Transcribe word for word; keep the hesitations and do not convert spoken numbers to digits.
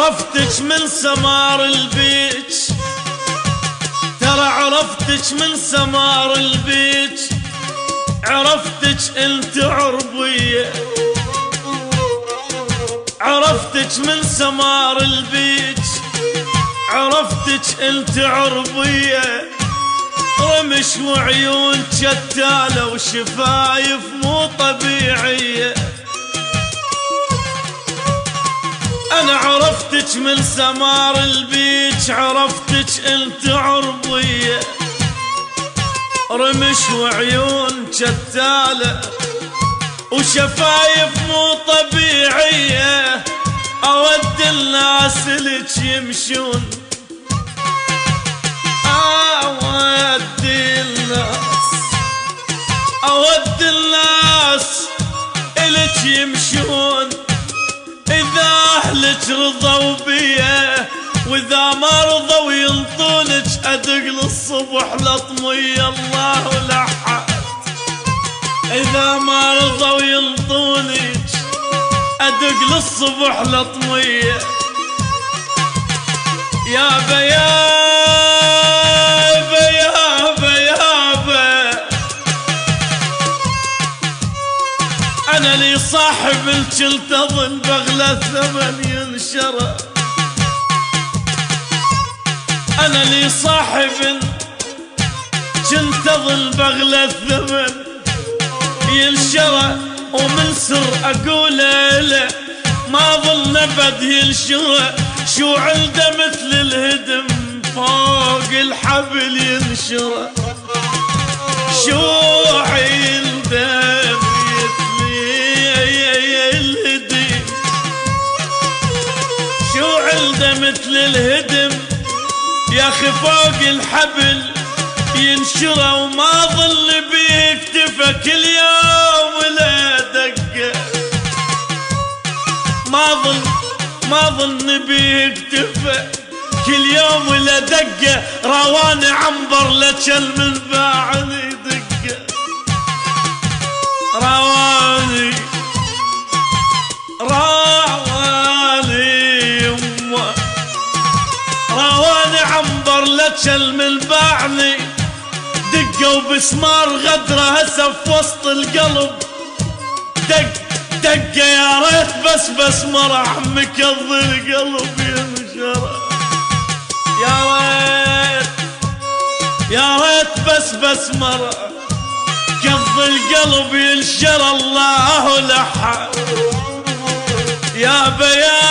عرفتك من سمار البيج، ترى عرفتك من سمار البيج، عرفتك انت عربية، عرفتك من سمار البيج، عرفتك انت عربية، رمش وعيون شتالة وشفايف مو طبيعية. انا عرفتك من سمار البيج، عرفتك انت عربية، رمش وعيون شتالة وشفايف مو طبيعية. اود الناس لك يمشون، اود الناس اود الناس لك يمشون، اذا اهلك رضوا بيه واذا ما رضوا ينطونك ادق للصبح لطمي الله لحد. اذا ما رضوا ينطونك ادق للصبح لطمية. يابا يابا يابا يابا انا لي صاحب الجلد اظن بغلى الثمن ينشرى، انا لي صاحب كنت اظن بغلى الثمن ينشرى، ومن سر اقوله له ما ظن ابد ينشرى. شو عنده مثل الهدم فوق الحبل ينشرى، شو عنده مثل الهدم، شو عنده مثل الهدم يا اخي فوق الحبل ينشرى، وما ظل بيه اكتفى كل يوم ولا دقه، ما ظن ما ظن بيه اكتفى كل يوم ولا دقه. رواني عنبر لجل من باعني دقه، رواني رواني يمه رواني عنبر لجل من باعني دقه، وبسمار غدره هسه في وسط القلب دق دقه. يا ريت بس بس مرح مكظ القلب ينشرى، يا ريت يا ريت بس بس مرح كظ القلب ينشرى. الله لحى يابا يا